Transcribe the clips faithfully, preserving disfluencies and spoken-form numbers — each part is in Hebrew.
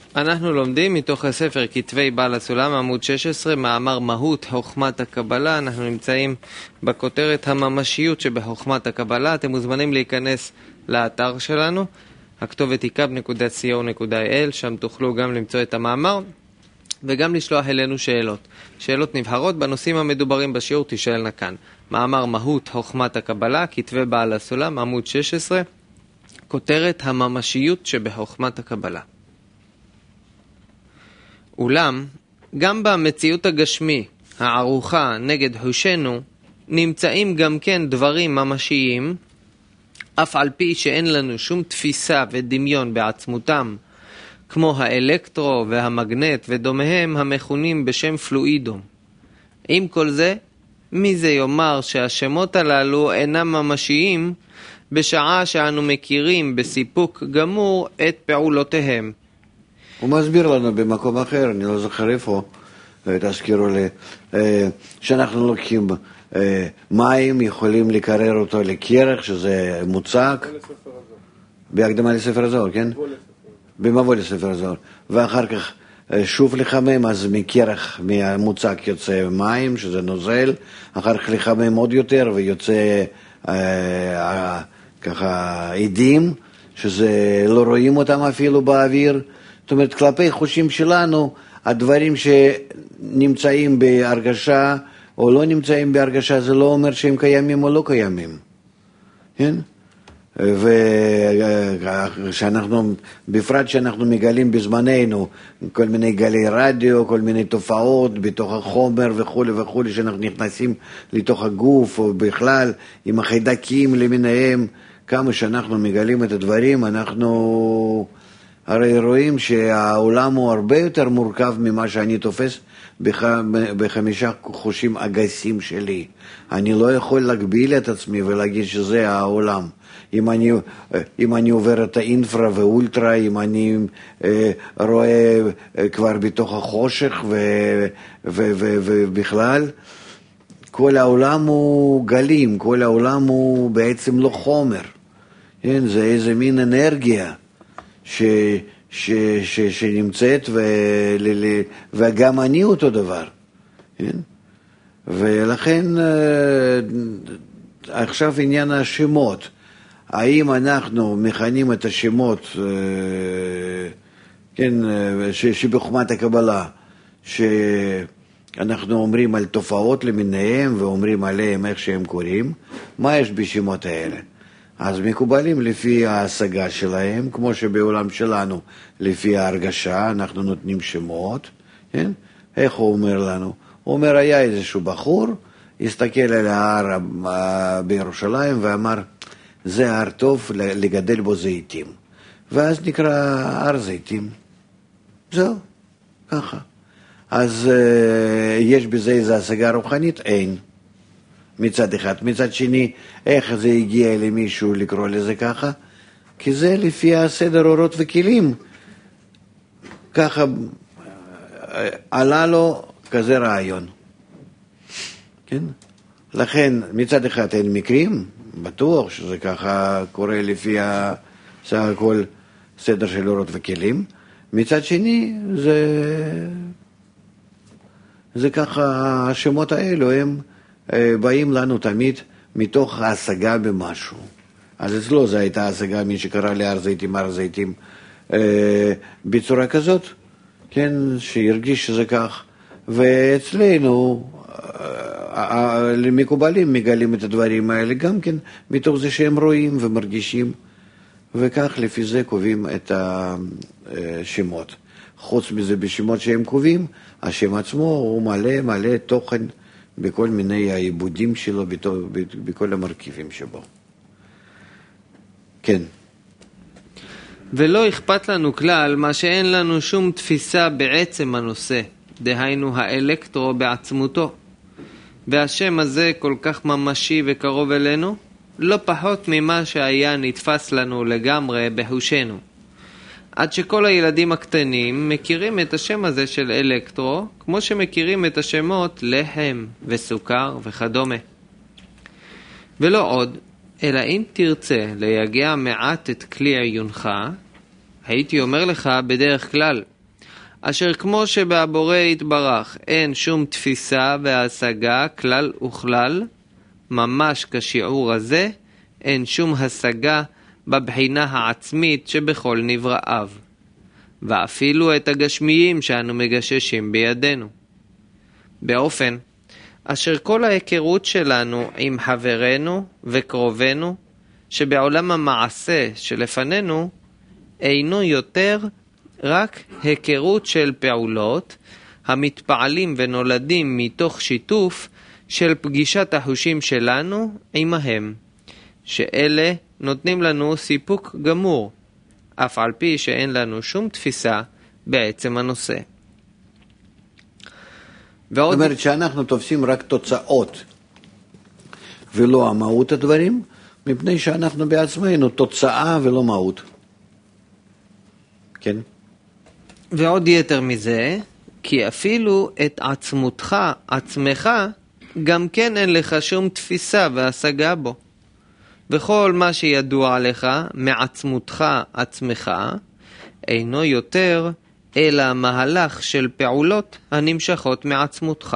אנחנו לומדים מתוך הספר כתבי בעל הסולם, עמוד שש עשרה, מאמר מהות חוכמת הקבלה. אנחנו נמצאים בכותרת הממשיות שבחוכמת הקבלה. אתם מוזמנים להיכנס לאתר שלנו, הכתובת היא קאב נקודה סי או נקודה איי אל, שם תוכלו גם למצוא את המאמר וגם לשלוח אלינו שאלות. שאלות נבחרות בנושאים המדוברים בשיעור תשאלנה כאן. מאמר מהות חוכמת הקבלה, כתבי בעל הסולם, עמוד שש עשרה, כותרת הממשיות שבחוכמת הקבלה. אולם, גם במציאות הגשמי, הערוכה נגד חושנו, נמצאים גם כן דברים ממשיים, אף על פי שאין לנו שום תפיסה ודמיון בעצמותם, כמו האלקטרו והמגנט ודומיהם המכונים בשם פלואידום. עם כל זה, מי זה יאמר שהשמות הללו אינם ממשיים, בשעה שאנו מכירים בסיפוק גמור את פעולותיהם. הוא מסביר לנו במקום אחר, אני לא זוכר איפה, תזכירו לי, שאנחנו לוקחים מים, יכולים לקרר אותו לקרח, שזה מוצק, בהקדמה לספר הזוהר, כן? במבוא לספר הזוהר. ואחר כך שוב לחמם, אז מקרח, מהמוצק יוצא מים, שזה נוזל, אחר כך לחמם עוד יותר, ויוצא ככה עדים, שזה לא רואים אותם אפילו באוויר. זאת אומרת, כלפי חושים שלנו, הדברים שנמצאים בהרגשה או לא נמצאים בהרגשה, זה לא אומר שהם קיימים או לא קיימים. כן? ושאנחנו, בפרט שאנחנו מגלים בזמננו, כל מיני גלי רדיו, כל מיני תופעות בתוך החומר וכו' וכו', שאנחנו נכנסים לתוך הגוף, או בכלל עם החיידקים למיניהם, כמה שאנחנו מגלים את הדברים, אנחנו הרי רואים שהעולם הוא הרבה יותר מורכב ממה שאני תופס בח... בחמישה חושים אגסים שלי. אני לא יכול להגביל את עצמי ולהגיד שזה העולם. אם אני, אם אני עובר את האינפרה ואולטרה, אם אני אה, רואה אה, כבר בתוך החושך ו... ו... ו... ובכלל, כל העולם הוא גלים, כל העולם הוא בעצם לא חומר. כן? זה איזה מין אנרגיה. ש, ש, ש, שנמצאת ו, ל, ל, וגם אני אותו דבר, כן? ולכן עכשיו עניין השמות, האם אנחנו מכנים את השמות, כן, ש, שבחוכמת הקבלה, שאנחנו אומרים על תופעות למיניהם ואומרים עליהם איך שהם קוראים, מה יש בשמות האלה? אז מקובלים לפי ההשגה שלהם, כמו שבעולם שלנו, לפי ההרגשה, אנחנו נותנים שמות, כן? איך הוא אומר לנו? הוא אומר, היה איזשהו בחור, הסתכל על ההר בירושלים ואמר, זה הר טוב לגדל בו זיתים. ואז נקרא הר זיתים. זהו, ככה. אז יש בזה איזו השגה רוחנית? אין. מצד אחד. מצד שני, איך זה הגיע למישהו לקרוא לזה ככה? כי זה לפי הסדר אורות וכלים. ככה עלה לו כזה רעיון. כן? לכן, מצד אחד אין מקרים, בטוח שזה ככה קורה לפי סך הכל סדר של אורות וכלים. מצד שני, זה, זה ככה, השמות האלו הם באים לנו תמיד מתוך ההשגה במשהו. אז אצלו זו הייתה השגה, מי שקרא להר זיתים, הר זיתים, אה, בצורה כזאת, כן, שהרגיש שזה כך. ואצלנו, למקובלים מגלים את הדברים האלה, גם כן מתוך זה שהם רואים ומרגישים, וכך לפי זה קובעים את השמות. חוץ מזה, בשמות שהם קובעים, השם עצמו הוא מלא מלא תוכן, בכל מיני העיבודים שלו, בכל המרכיבים שבו. כן. ולא אכפת לנו כלל מה שאין לנו שום תפיסה בעצם הנושא, דהיינו האלקטרו בעצמותו. והשם הזה כל כך ממשי וקרוב אלינו, לא פחות ממה שהיה נתפס לנו לגמרי בחושנו. עד שכל הילדים הקטנים מכירים את השם הזה של אלקטרו, כמו שמכירים את השמות לחם וסוכר וכדומה. ולא עוד, אלא אם תרצה ליגע מעט את כלי עיונך, הייתי אומר לך בדרך כלל, אשר כמו שבבורא יתברך אין שום תפיסה והשגה כלל וכלל, ממש כשיעור הזה אין שום השגה בבחינה העצמית שבכל נבראיו, ואפילו את הגשמיים שאנו מגששים בידינו. באופן אשר כל ההיכרות שלנו עם חברנו וקרובנו שבעולם המעשה שלפנינו אינו יותר רק היכרות של פעולות המתפעלים ונולדים מתוך שיתוף של פגישת החושים שלנו עמהם, שאלה נותנים לנו סיפוק גמור, אף על פי שאין לנו שום תפיסה בעצם הנושא. ועוד... זאת אומרת שאנחנו תופסים רק תוצאות ולא המהות הדברים, מפני שאנחנו בעצמנו תוצאה ולא מהות. כן? ועוד יתר מזה, כי אפילו את עצמותך, עצמך, גם כן אין לך שום תפיסה והשגה בו. וכל מה שידוע לך מעצמותך עצמך, אינו יותר אלא מהלך של פעולות הנמשכות מעצמותך.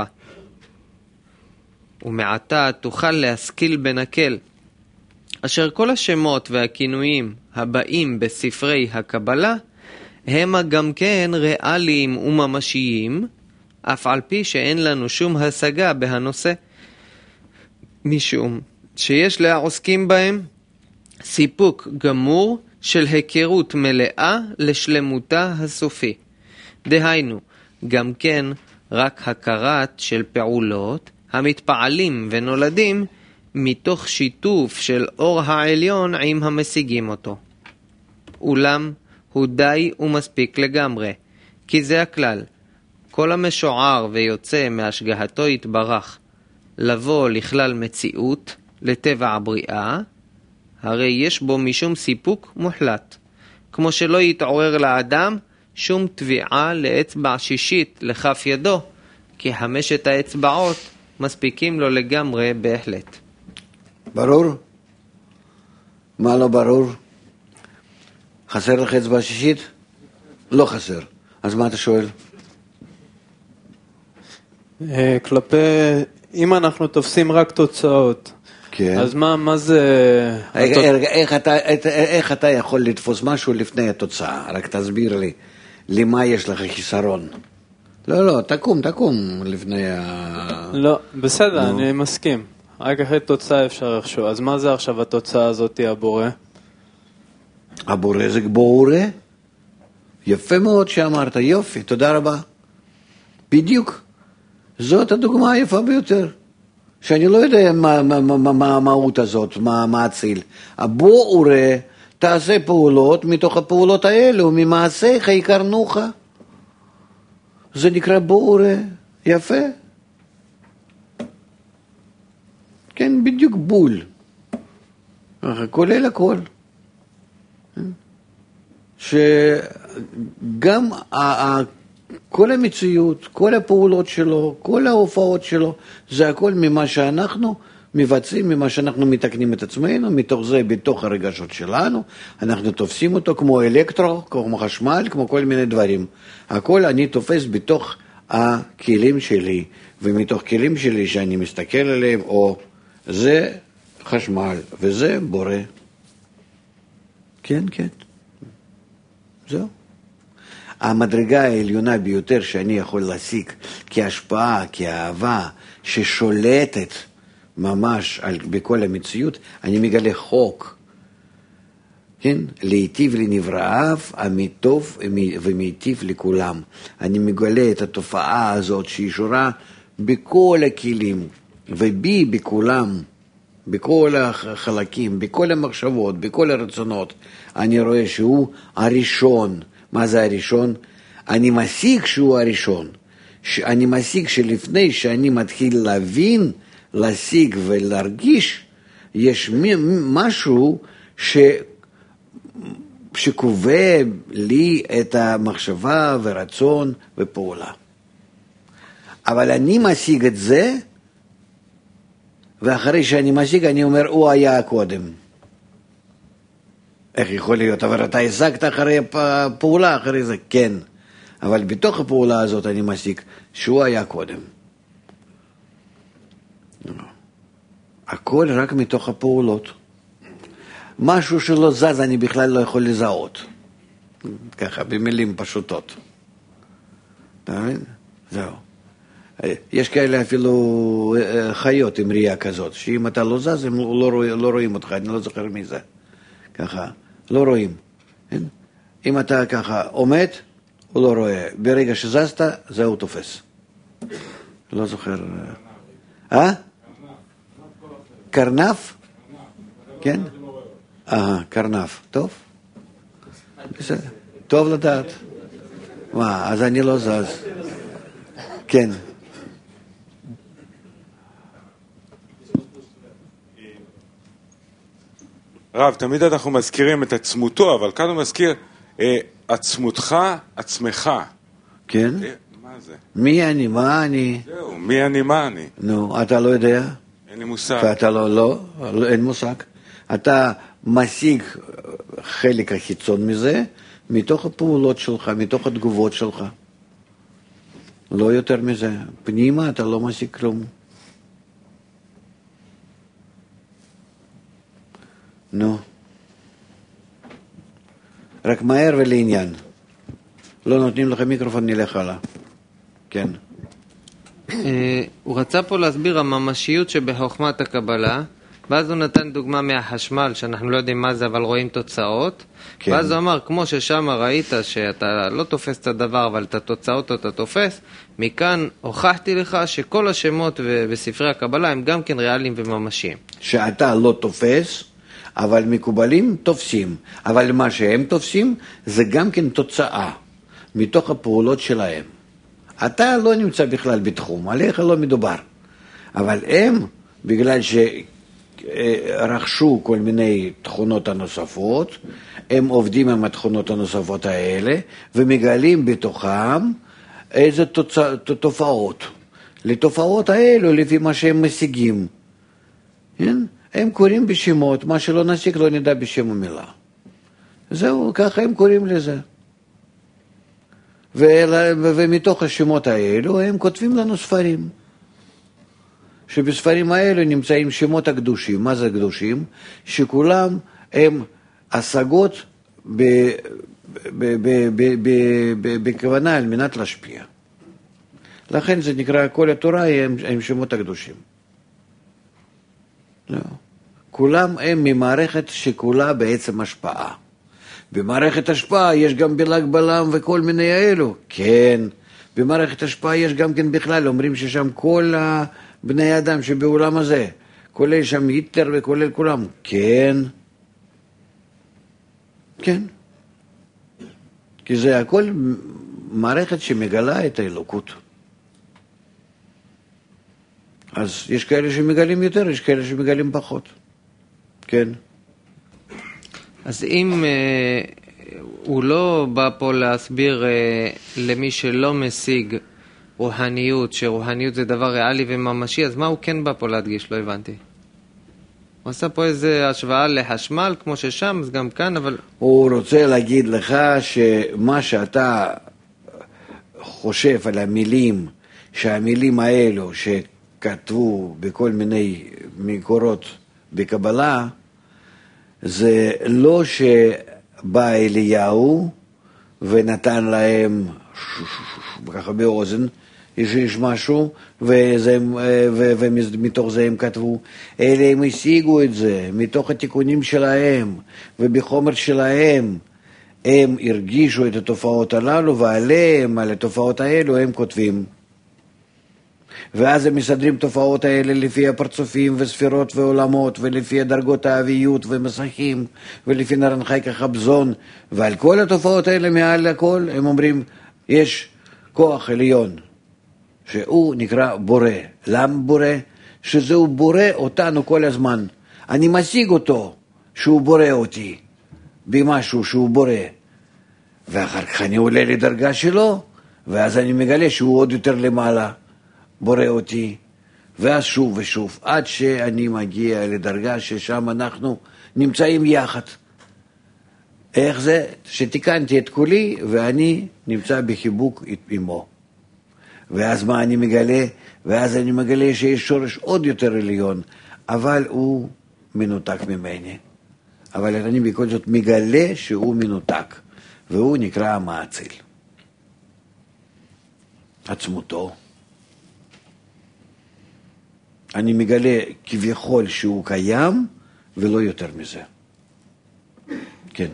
ומעתה תוכל להשכיל בנקל, אשר כל השמות והכינויים הבאים בספרי הקבלה, הם גם כן ריאליים וממשיים, אף על פי שאין לנו שום השגה בהנושא, משום שיש לעוסקים בהם סיפוק גמור של היכרות מלאה לשלמותה הסופי. דהיינו, גם כן רק הכרת של פעולות המתפעלים ונולדים מתוך שיתוף של אור העליון עם המשיגים אותו. אולם הוא די ומספיק לגמרי, כי זה הכלל. כל המשוער ויוצא מהשגהתו יתברך לבוא לכלל מציאות, לטבע הבריאה, הרי יש בו משום סיפוק מוחלט, כמו שלא יתעורר לאדם שום תביעה לאצבע שישית לכף ידו, כי חמשת האצבעות מספיקים לו לגמרי בהחלט. ברור? מה לא ברור? חסר לך אצבע שישית? לא חסר. אז מה אתה שואל? כלפי, אם אנחנו תופסים רק תוצאות, כן. אז מה, מה זה... איך, איך, אתה, איך אתה יכול לתפוס משהו לפני התוצאה? רק תסביר לי, למה יש לך חיסרון? לא, לא, תקום, תקום לפני ה... לא, בסדר, no. אני מסכים. רק אחרי תוצאה אפשר לחשוב. אז מה זה עכשיו התוצאה הזאת, הבורא? הבורא זה בורא? יפה מאוד שאמרת, יופי, תודה רבה. בדיוק. זאת הדוגמה היפה ביותר. שאני לא יודע מה, מה, מה, מה המהות הזאת, מה, מה הציל. הבורא תעשה פעולות מתוך הפעולות האלו, ממעשיך יקרנוך. זה נקרא בורא, יפה. כן, בדיוק בול. כולל הכל. שגם כל המציאות, כל הפעולות שלו, כל ההופעות שלו, זה הכל ממה שאנחנו מבצעים, ממה שאנחנו מתקנים את עצמנו, מתוך זה, בתוך הרגשות שלנו, אנחנו תופסים אותו כמו אלקטרו, כמו חשמל, כמו כל מיני דברים. הכל אני תופס בתוך הכלים שלי, ומתוך כלים שלי שאני מסתכל עליהם, או זה חשמל, וזה בורא. כן, כן. זהו. המדרגה העליונה ביותר שאני יכול להשיג כהשפעה, כאהבה, ששולטת ממש על, בכל המציאות, אני מגלה חוק, כן? להיטיב לנבראיו, המיטוב ומיטיב לכולם. אני מגלה את התופעה הזאת שהיא שורה בכל הכלים, ובי בכולם, בכל החלקים, בכל המחשבות, בכל הרצונות. אני רואה שהוא הראשון. מה זה הראשון? אני משיג שהוא הראשון. אני משיג שלפני שאני מתחיל להבין, להשיג ולהרגיש, יש משהו ש... שקובע לי את המחשבה ורצון ופעולה. אבל אני משיג את זה, ואחרי שאני משיג אני אומר, הוא היה קודם. איך יכול להיות? אבל אתה השגת אחרי פעולה, אחרי זה, כן. אבל בתוך הפעולה הזאת אני מסיק שהוא היה קודם. הכל רק מתוך הפעולות. משהו שלא זז אני בכלל לא יכול לזהות. ככה, במילים פשוטות. אתה מבין? זהו. יש כאלה אפילו חיות עם ראייה כזאת, שאם אתה לא זז, הם לא, רוא, לא רואים אותך, אני לא זוכר מי זה. ככה, לא רואים. כן? אם אתה ככה עומד, הוא לא רואה. ברגע שזזת, זהו תופס. לא זוכר. אה? קרנף? כן? אה, קרנף. טוב? בסדר. טוב לדעת. מה, אז אני לא זז. כן. רב, תמיד אנחנו מזכירים את עצמותו, אבל כאן הוא מזכיר אה, עצמותך, עצמך. כן? אה, מה זה? מי אני, מה אני? זהו, מי אני, מה אני? נו, אתה לא יודע? אין לי מושג. ואתה לא, לא, לא, אין מושג. אתה משיג חלק החיצון מזה, מתוך הפעולות שלך, מתוך התגובות שלך. לא יותר מזה. פנימה אתה לא משיג כלום. נו. רק מהר ולעניין. לא נותנים לך מיקרופון, נלך הלאה. כן. הוא רצה פה להסביר הממשיות שבחוכמת הקבלה, ואז הוא נתן דוגמה מהחשמל, שאנחנו לא יודעים מה זה, אבל רואים תוצאות. כן. ואז הוא אמר, כמו ששם ראית שאתה לא תופס את הדבר, אבל את התוצאות אתה תופס, מכאן הוכחתי לך שכל השמות בספרי הקבלה הם גם כן ריאליים וממשיים. שאתה לא תופס, אבל מקובלים תופסים. אבל מה שהם תופסים זה גם כן תוצאה מתוך הפעולות שלהם. אתה לא נמצא בכלל בתחום, עליך לא מדובר. אבל הם, בגלל שרכשו כל מיני תכונות הנוספות, הם עובדים עם התכונות הנוספות האלה, ומגלים בתוכם איזה תוצא, תופעות. לתופעות האלו, לפי מה שהם משיגים. כן? הם קוראים בשמות, מה שלא נשיג לא נדע בשם המילה. זהו, ככה הם קוראים לזה. ומתוך השמות האלו הם כותבים לנו ספרים. שבספרים האלו נמצאים שמות הקדושים. מה זה הקדושים? שכולם הם השגות בכוונה על מנת להשפיע. לכן זה נקרא, כל התורה הם, הם שמות הקדושים. לא. כולם הם ממערכת שכולה בעצם השפעה. במערכת השפעה יש גם בלג בלם וכל מיני האלו. כן. במערכת השפעה יש גם כן בכלל, אומרים ששם כל בני אדם שבעולם הזה, כולל שם היטלר וכולל כולם. כן. כן. כי זה הכל מערכת שמגלה את האלוקות. אז יש כאלה שמגלים יותר, יש כאלה שמגלים פחות. כן. אז אם אה, הוא לא בא פה להסביר אה, למי שלא משיג רוחניות, שרוחניות זה דבר ריאלי וממשי, אז מה הוא כן בא פה להדגיש? לא הבנתי. הוא עשה פה איזו השוואה לחשמל, כמו ששם, אז גם כאן, אבל... הוא רוצה להגיד לך שמה שאתה חושב על המילים, שהמילים האלו שכתבו בכל מיני מקורות בקבלה, זה לא שבא אליהו ונתן להם ככה באוזן, יש משהו, וזה, ומתוך זה הם כתבו, אלה הם השיגו את זה, מתוך התיקונים שלהם, ובחומר שלהם, הם הרגישו את התופעות הללו, ועליהם, על התופעות האלו, הם כותבים. ואז הם מסדרים תופעות האלה לפי הפרצופים וספירות ועולמות, ולפי דרגות האביות ומסכים, ולפי נרנחי כחבזון, ועל כל התופעות האלה מעל הכל, הם אומרים, יש כוח עליון, שהוא נקרא בורא. למה בורא? שזהו בורא אותנו כל הזמן. אני משיג אותו שהוא בורא אותי במשהו שהוא בורא. ואחר כך אני עולה לדרגה שלו, ואז אני מגלה שהוא עוד יותר למעלה, בורא אותי. ואז שוב ושוב, עד שאני מגיע לדרגה ששם אנחנו נמצאים יחד. איך זה? שתיקנתי את כולי ואני נמצא בחיבוק עמו. ואז מה אני מגלה? ואז אני מגלה שיש שורש עוד יותר עליון, אבל הוא מנותק ממני. אבל אני בכל זאת מגלה שהוא מנותק, והוא נקרא המאציל. עצמותו. אני מגלה כביכול שהוא קיים, ולא יותר מזה. כן.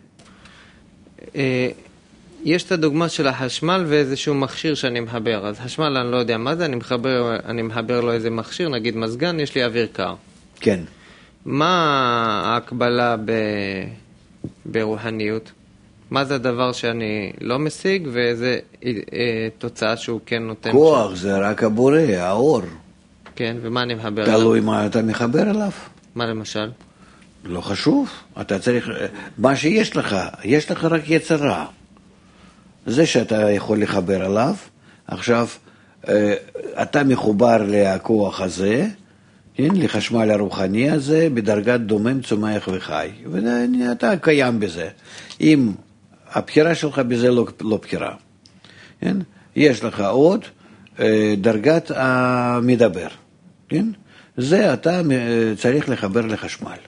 יש את הדוגמה של החשמל ואיזשהו מכשיר שאני מחבר. אז חשמל אני לא יודע מה זה, אני מחבר, אני מחבר לו איזה מכשיר, נגיד מזגן, יש לי אוויר קר. כן. מה ההקבלה ב... ברוחניות? מה זה הדבר שאני לא משיג ואיזה אה, תוצאה שהוא כן נותן? כוח, שם? זה רק הבורא, האור. כן, ומה אני מחבר אליו? תלוי מה אתה מחבר אליו. מה למשל? לא חשוב, אתה צריך, מה שיש לך, יש לך רק יצר רע. זה שאתה יכול לחבר אליו, עכשיו אתה מחובר לכוח הזה, כן, לחשמל הרוחני הזה, בדרגת דומם, צומח וחי, ואתה קיים בזה. אם הבחירה שלך בזה לא, לא בחירה, כן? יש לך עוד דרגת המדבר, כן? זה אתה צריך לחבר לחשמל.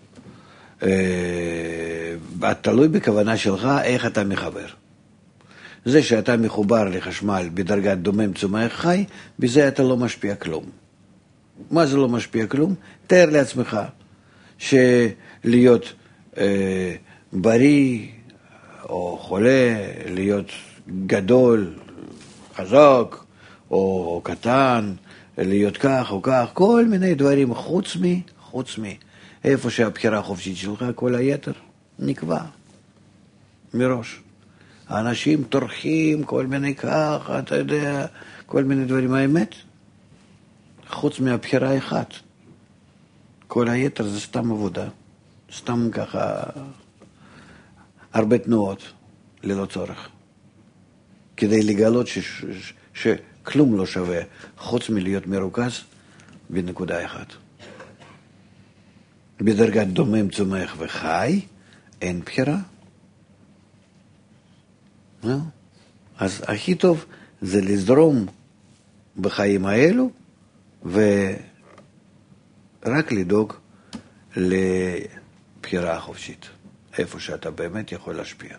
תלוי בכוונה שלך איך אתה מחבר. זה שאתה מחובר לחשמל בדרגת דומם צומח חי, בזה אתה לא משפיע כלום. מה זה לא משפיע כלום? תאר לעצמך שלהיות אה, בריא או חולה, להיות גדול, חזק או קטן, להיות כך או כך, כל מיני דברים חוץ מי, חוץ מי. איפה שהבחירה החופשית שלך, כל היתר נקבע מראש. האנשים טורחים כל מיני כך, אתה יודע, כל מיני דברים. האמת, חוץ מהבחירה אחת, כל היתר זה סתם עבודה, סתם ככה, הרבה תנועות ללא צורך, כדי לגלות ש, ש, ש, שכלום לא שווה, חוץ מלהיות מרוכז בנקודה אחת. בדרגת דומם, צומח וחי, אין בחירה. אז הכי טוב זה לזרום בחיים האלו, ורק לדאוג לבחירה החופשית, איפה שאתה באמת יכול להשפיע.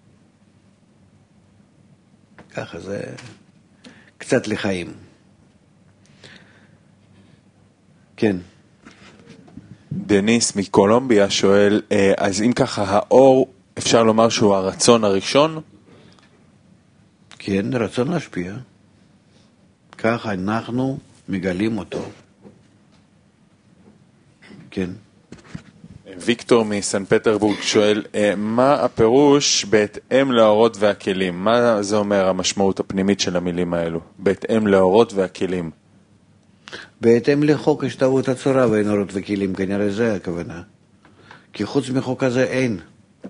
ככה זה קצת לחיים. כן. דניס מקולומביה שואל, אז אם ככה האור, אפשר לומר שהוא הרצון הראשון? כן, רצון להשפיע. ככה אנחנו מגלים אותו. כן. ויקטור מסן פטרבורג שואל, מה הפירוש בהתאם לאורות והכלים? מה זה אומר המשמעות הפנימית של המילים האלו? בהתאם לאורות והכלים. בהתאם לחוק השתוות הצורה ואין אורות וכלים, כנראה זה הכוונה. כי חוץ מחוק הזה אין.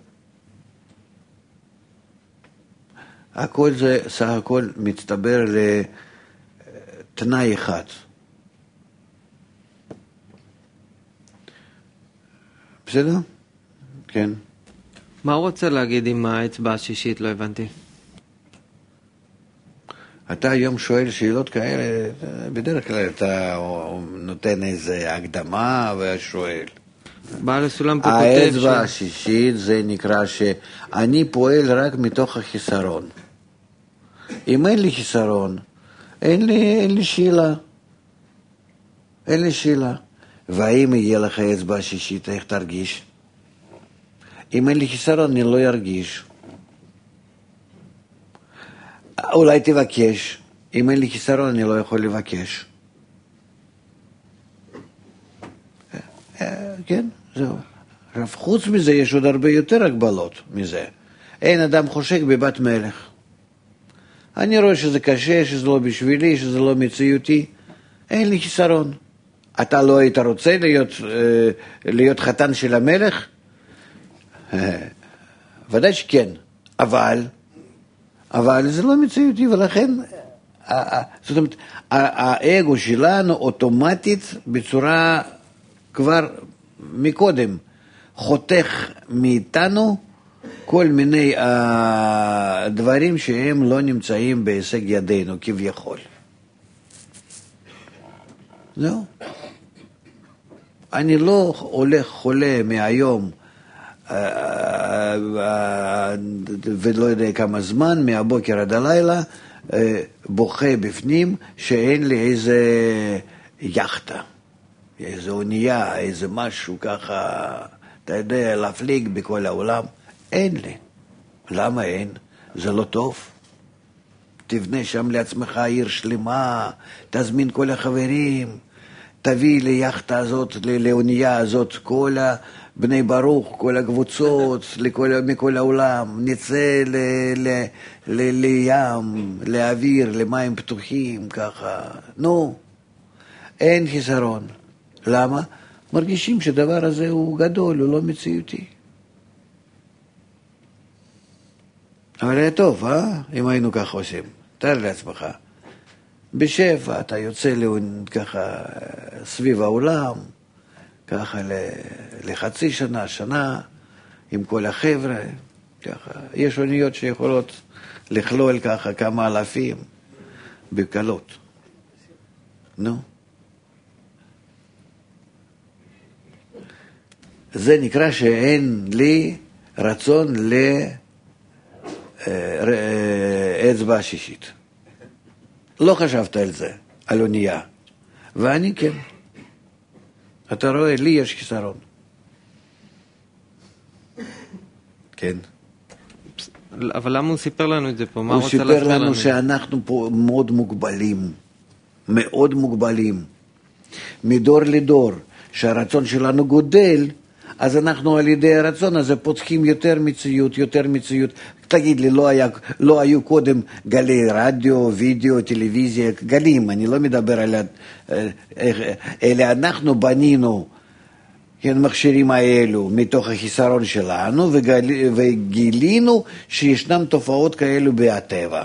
הכל זה סך הכל מצטבר לתנאי אחד. בסדר? כן. מה הוא רוצה להגיד עם האצבע השישית? לא הבנתי. אתה היום שואל שאלות כאלה, בדרך כלל אתה נותן איזו הקדמה ושואל. בעל הסולם פה כותב האצבע השישית זה נקרא שאני פועל רק מתוך החיסרון. אם אין לי חיסרון, אין לי, אין לי שאלה. אין לי שאלה. והאם יהיה לך אצבע השישית, איך תרגיש? אם אין לי חיסרון, אני לא ארגיש. אולי תבקש. אם אין לי חיסרון, אני לא יכול לבקש. כן, זהו. עכשיו, חוץ מזה, יש עוד הרבה יותר הגבלות מזה. אין אדם חושק בבת מלך. אני רואה שזה קשה, שזה לא בשבילי, שזה לא מציאותי. אין לי חיסרון. אתה לא היית רוצה להיות, להיות חתן של המלך? ודאי שכן. אבל, אבל זה לא מציאותי, ולכן, זאת אומרת, האגו שלנו אוטומטית בצורה כבר מקודם חותך מאיתנו כל מיני uh, דברים שהם לא נמצאים בהישג ידינו כביכול. זהו. אני לא הולך חולה מהיום uh, uh, ולא יודע כמה זמן, מהבוקר עד הלילה, uh, בוכה בפנים שאין לי איזה יחטה, איזה אונייה, איזה משהו ככה, אתה יודע, להפליג בכל העולם. אין לי. למה אין? זה לא טוב. תבנה שם לעצמך עיר שלמה, תזמין כל החברים, תביא ליחטה הזאת, לאונייה הזאת, כל בני ברוך, כל הקבוצות, לכל, מכל העולם, נצא ל, ל, ל, לים, לאוויר, למים פתוחים, ככה. נו, אין חיסרון. למה? מרגישים שדבר הזה הוא גדול, הוא לא מציאותי. אבל היה טוב, אה? אם היינו ככה עושים. תאר לעצמך. בשפע אתה יוצא ככה סביב העולם, ככה לחצי שנה, שנה, עם כל החבר'ה, ככה. יש אוניות שיכולות לכלול ככה כמה אלפים בקלות. נו. זה נקרא שאין לי רצון לאצבע השישית. לא חשבת על זה, על אונייה. ואני כן. אתה רואה, לי יש חיסרון. כן. אבל למה הוא סיפר לנו את זה פה? הוא סיפר לנו שאנחנו פה מאוד מוגבלים. מאוד מוגבלים. מדור לדור. שהרצון שלנו גודל, אז אנחנו על ידי הרצון הזה פותחים יותר מציאות, יותר מציאות. תגיד לי, לא, היה, לא היו קודם גלי רדיו, וידאו, טלוויזיה, גלים, אני לא מדבר על... אלא אנחנו בנינו כן, מכשירים האלו מתוך החיסרון שלנו, וגל, וגילינו שישנם תופעות כאלו בטבע.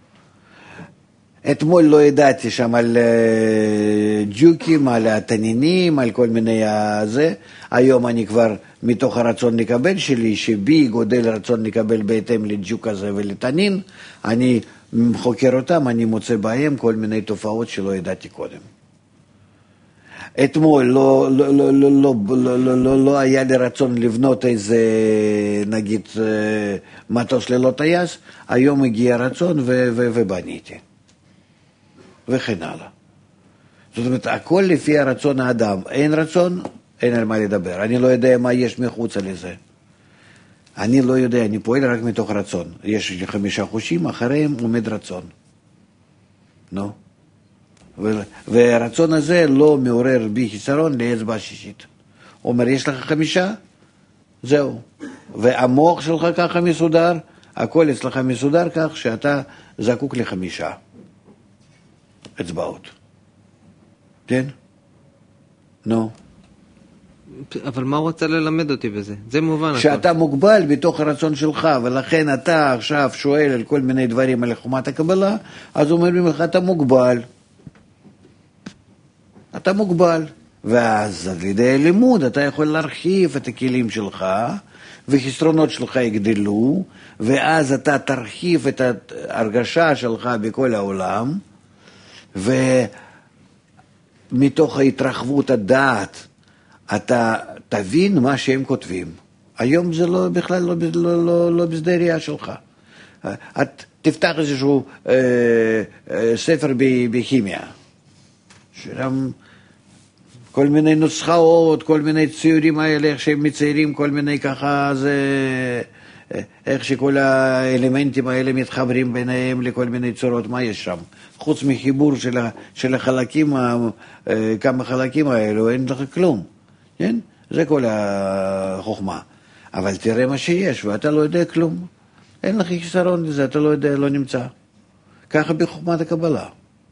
אתמול לא ידעתי שם על ג'וקים, על התנינים, על כל מיני זה. היום אני כבר מתוך הרצון לקבל שלי, שבי גודל רצון לקבל בהתאם לג'וק הזה ולתנין, אני חוקר אותם, אני מוצא בהם כל מיני תופעות שלא ידעתי קודם. אתמול לא, לא, לא, לא, לא, לא, לא, לא, לא היה לי רצון לבנות איזה, נגיד, מטוס ללא טייס, היום הגיע רצון ו- ו- ובניתי. וכן הלאה. זאת אומרת, הכל לפי הרצון האדם. אין רצון, אין על מה לדבר. אני לא יודע מה יש מחוץ לזה. אני לא יודע, אני פועל רק מתוך רצון. יש חמישה חושים, אחריהם עומד רצון. נו. והרצון הזה לא מעורר בי חיסרון לאצבע השישית. אומר, יש לך חמישה? זהו. והמוח שלך ככה מסודר, הכל אצלך מסודר כך שאתה זקוק לחמישה. אצבעות. כן? נו. אבל מה הוא רצה ללמד אותי בזה? זה מובן. שאתה הכל. מוגבל בתוך הרצון שלך, ולכן אתה עכשיו שואל על כל מיני דברים על חוכמת הקבלה, אז אומרים לך, אתה מוגבל. אתה מוגבל. ואז על ידי הלימוד אתה יכול להרחיב את הכלים שלך, וחסרונות שלך יגדלו, ואז אתה תרחיב את ההרגשה שלך בכל העולם, ומתוך ההתרחבות הדעת אתה תבין מה שהם כותבים. היום זה לא, בכלל לא, לא, לא, לא בשדה ראייה שלך. את תפתח איזשהו אה, אה, ספר בכימיה, שם כל מיני נוסחאות, כל מיני ציורים האלה, איך שהם מציירים, כל מיני ככה, זה... איך שכל האלמנטים האלה מתחברים ביניהם לכל מיני צורות, מה יש שם? חוץ מחיבור של, ה, של החלקים, כמה חלקים האלו, אין לך כלום. כן? זה כל החוכמה. אבל תראה מה שיש, ואתה לא יודע כלום. אין לך חיסרון לזה, אתה לא יודע, לא נמצא. ככה בחוכמת הקבלה.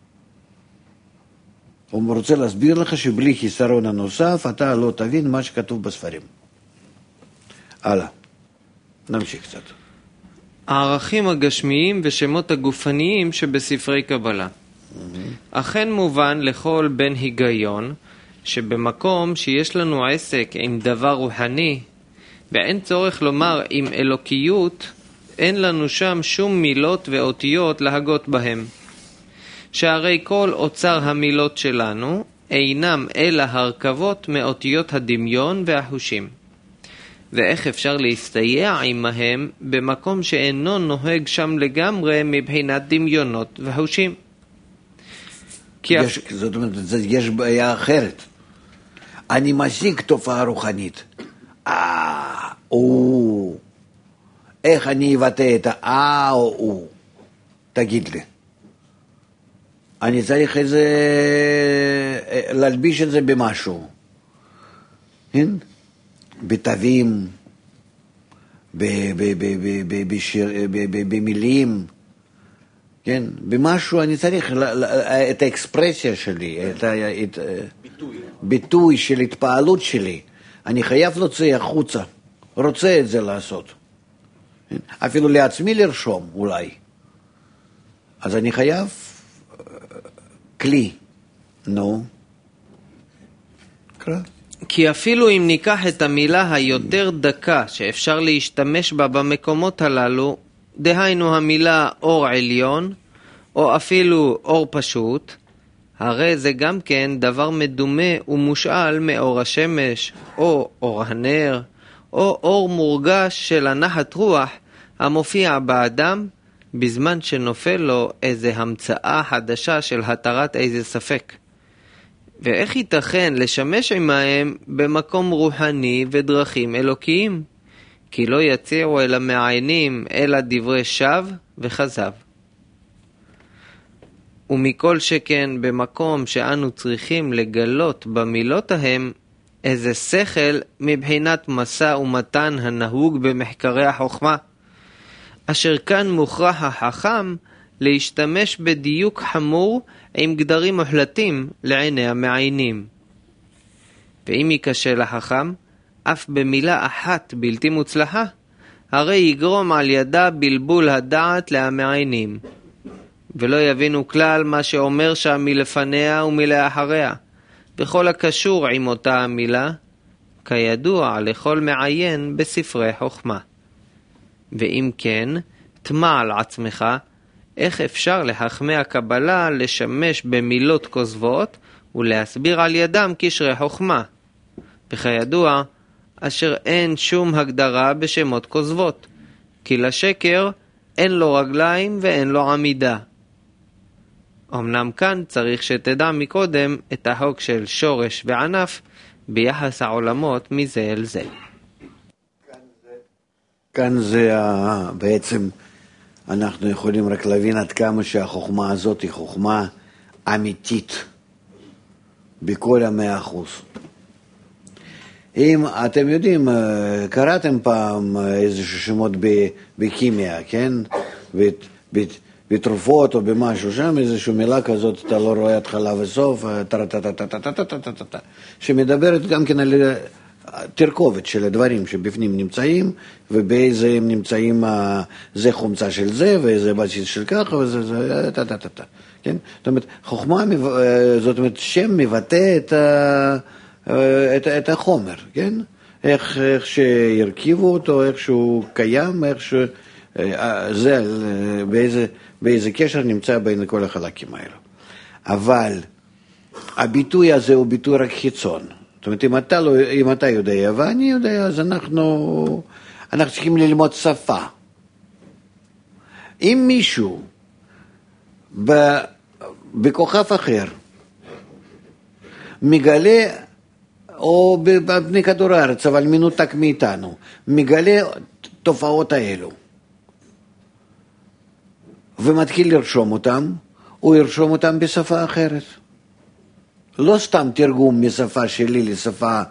הוא רוצה להסביר לך שבלי חיסרון הנוסף, אתה לא תבין מה שכתוב בספרים. הלאה. נמשיך קצת. הערכים הגשמיים ושמות הגופניים שבספרי קבלה. Mm-hmm. אכן מובן לכל בן היגיון שבמקום שיש לנו עסק עם דבר רוחני, ואין צורך לומר עם אלוקיות, אין לנו שם שום מילות ואותיות להגות בהם. שהרי כל אוצר המילות שלנו אינם אלא הרכבות מאותיות הדמיון והחושים. ואיך אפשר להסתייע עמהם במקום שאינו נוהג שם לגמרי מבחינת דמיונות וחושים? יש, זאת אומרת, יש בעיה אחרת. אני משיג תופעה רוחנית. אה, או, איך אני אבטא את האה או או? תגיד לי. אני צריך איזה, להלביש את זה במשהו. כן? בתווים, במילים, כן? במשהו אני צריך את האקספרסיה שלי, את הביטוי של התפעלות שלי. אני חייב להוציא החוצה, רוצה את זה לעשות. אפילו לעצמי לרשום אולי. אז אני חייב כלי. נו. קרא. כי אפילו אם ניקח את המילה היותר דקה שאפשר להשתמש בה במקומות הללו, דהיינו המילה אור עליון, או אפילו אור פשוט, הרי זה גם כן דבר מדומה ומושאל מאור השמש, או אור הנר, או אור מורגש של הנחת רוח המופיע באדם, בזמן שנופל לו איזה המצאה חדשה של התרת איזה ספק. ואיך ייתכן לשמש עמהם במקום רוחני ודרכים אלוקיים? כי לא יציעו אל המעיינים אלא דברי שווא וכזב. ומכל שכן במקום שאנו צריכים לגלות במילות ההם איזה שכל מבחינת מסע ומתן הנהוג במחקרי החוכמה, אשר כאן מוכרח החכם להשתמש בדיוק חמור עם גדרים מוחלטים לעיני המעיינים. ואם יקשה לחכם, אף במילה אחת בלתי מוצלחה, הרי יגרום על ידה בלבול הדעת למעיינים, ולא יבינו כלל מה שאומר שם מלפניה ומלאחריה, בכל הקשור עם אותה המילה, כידוע לכל מעיין בספרי חוכמה. ואם כן, תמה על עצמך, איך אפשר לחכמי הקבלה לשמש במילות כוזבות ולהסביר על ידם קשרי חוכמה? וכידוע, אשר אין שום הגדרה בשמות כוזבות, כי לשקר אין לו רגליים ואין לו עמידה. אמנם כאן צריך שתדע מקודם את החוק של שורש וענף ביחס העולמות מזה אל זה. כאן זה בעצם אנחנו יכולים רק להבין עד כמה שהחוכמה הזאת היא חוכמה אמיתית בכל המאה אחוז. אם אתם יודעים, קראתם פעם איזשהו שמות בכימיה, כן? בתרופות או במשהו שם, איזושהי מילה כזאת, אתה לא רואה התחלה וסוף, שמדברת גם כן על תרכובת של הדברים שבפנים נמצאים, ובאיזה הם נמצאים, זה חומצה של זה, ואיזה בסיס של ככה, וזה, זה, טה, טה, טה, טה. כן? זאת אומרת, חוכמה, זאת אומרת, שם מבטא את, את, את החומר, כן? איך, איך שירכיבו אותו, איך שהוא קיים, איך ש... זה, באיזה, באיזה קשר נמצא בין כל החלקים האלו. אבל הביטוי הזה הוא ביטוי רק חיצון. זאת אומרת, אם אתה, לא, אם אתה יודע ואני יודע, אז אנחנו, אנחנו צריכים ללמוד שפה. אם מישהו ב, בכוכב אחר מגלה, או בבני כדור הארץ, אבל מנותק מאיתנו, מגלה תופעות האלו, ומתחיל לרשום אותם, הוא ירשום אותם בשפה אחרת. לא סתם תרגום משפה שלי לשפה,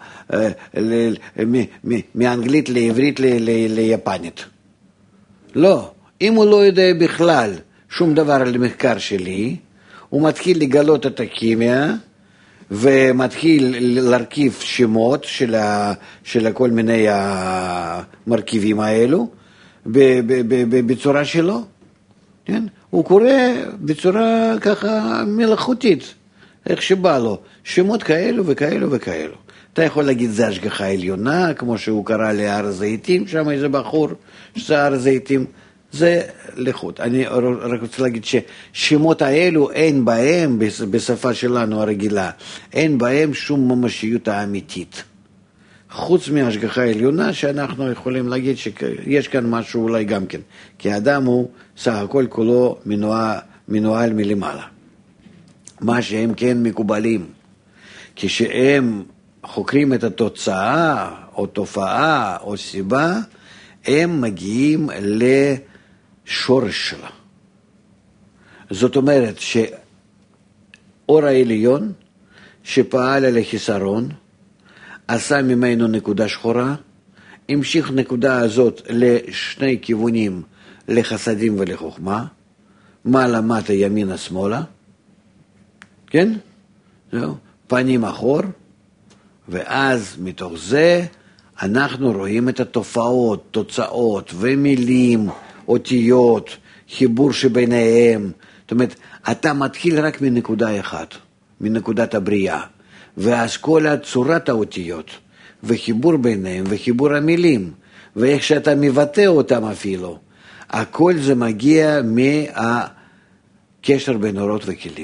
מאנגלית לעברית ליפנית. לא. אם הוא לא יודע בכלל שום דבר על המחקר שלי, הוא מתחיל לגלות את הכימיה, ומתחיל להרכיב שמות של, ה, של כל מיני המרכיבים האלו, בצורה שלו. כן? הוא קורא בצורה ככה מלאכותית, איך שבא לו, שמות כאלו וכאלו וכאלו. אתה יכול להגיד זה השגחה עליונה, כמו שהוא קרא להר הזיתים, שם איזה בחור שזה הר הזיתים, זה לחוט. אני רק רוצה להגיד ששמות האלו אין בהם, בשפה שלנו הרגילה, אין בהם שום ממשיות האמיתית. חוץ מהשגחה העליונה שאנחנו יכולים להגיד שיש כאן משהו אולי גם כן, כי האדם הוא סך הכל כולו מנוהל, מנוהל מלמעלה. מה שהם כן מקובלים, כשהם חוקרים את התוצאה או תופעה או סיבה, הם מגיעים לשורש שלה. זאת אומרת שאור העליון שפעל על החיסרון, עשה ממנו נקודה שחורה, המשיך נקודה הזאת לשני כיוונים, לחסדים ולחוכמה, מעלה מטה ימינה שמאלה, כן? זהו, פנים אחור, ואז מתוך זה אנחנו רואים את התופעות, תוצאות ומילים, אותיות, חיבור שביניהם. זאת אומרת, אתה מתחיל רק מנקודה אחת, מנקודת הבריאה. ואז כל צורת האותיות, וחיבור ביניהם, וחיבור המילים, ואיך שאתה מבטא אותם אפילו, הכל זה מגיע מהקשר בין אורות וכלים.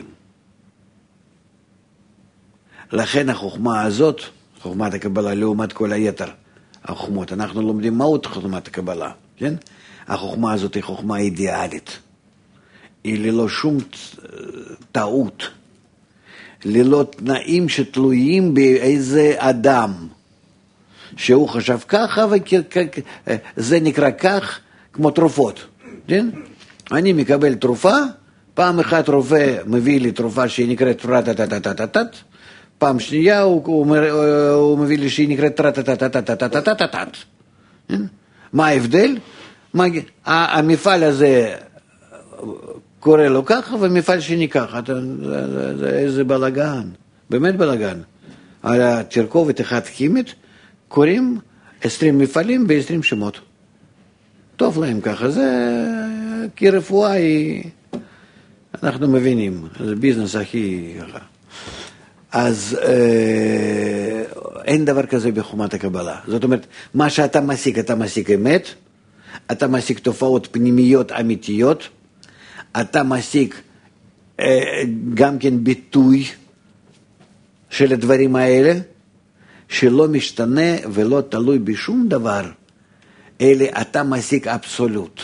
לכן החוכמה הזאת, חוכמת הקבלה, לעומת כל היתר החוכמות, אנחנו לומדים מהו חוכמת הקבלה, כן? החוכמה הזאת היא חוכמה אידיאלית, היא ללא שום טעות, ללא תנאים שתלויים באיזה אדם, שהוא חשב ככה, וזה נקרא כך, כמו תרופות, כן? אני מקבל תרופה, פעם אחת רופא מביא לי תרופה שהיא נקראת טרטטטטטטט, פעם שנייה הוא מביא לי שהיא נקראת טרטטטטטטטטטט. מה ההבדל? המפעל הזה קורא לו ככה, ומפעל שני ככה. איזה בלגן, באמת בלגן. על התרכובת אחת כימית קוראים עשרים מפעלים ב-עשרים שמות. טוב להם ככה, זה כי רפואה היא, אנחנו מבינים, זה ביזנס הכי ככה. אז אה, אין דבר כזה בחוכמת הקבלה. זאת אומרת, מה שאתה משיג, אתה משיג אמת, אתה משיג תופעות פנימיות אמיתיות, אתה משיג אה, גם כן ביטוי של הדברים האלה, שלא משתנה ולא תלוי בשום דבר, אלא אתה משיג אבסולוט.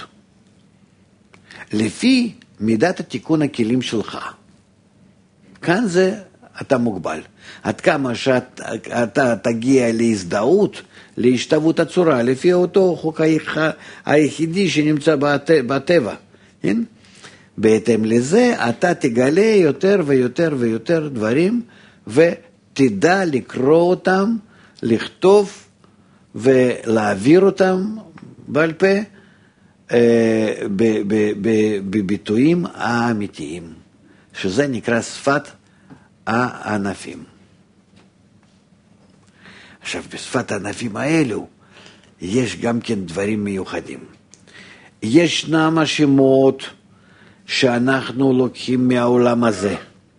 לפי מידת התיקון הכלים שלך. כאן זה אתה מוגבל. עד כמה שאתה תגיע להזדהות, להשתוות הצורה, לפי אותו חוק היחידי שנמצא בטבע. כן? בהתאם לזה אתה תגלה יותר ויותר ויותר דברים, ותדע לקרוא אותם, לכתוב ולהעביר אותם בעל פה, בביטויים האמיתיים, שזה נקרא שפת הענפים. עכשיו, בשפת הענפים האלו יש גם כן דברים מיוחדים. ישנם השמות שאנחנו לוקחים מהעולם הזה.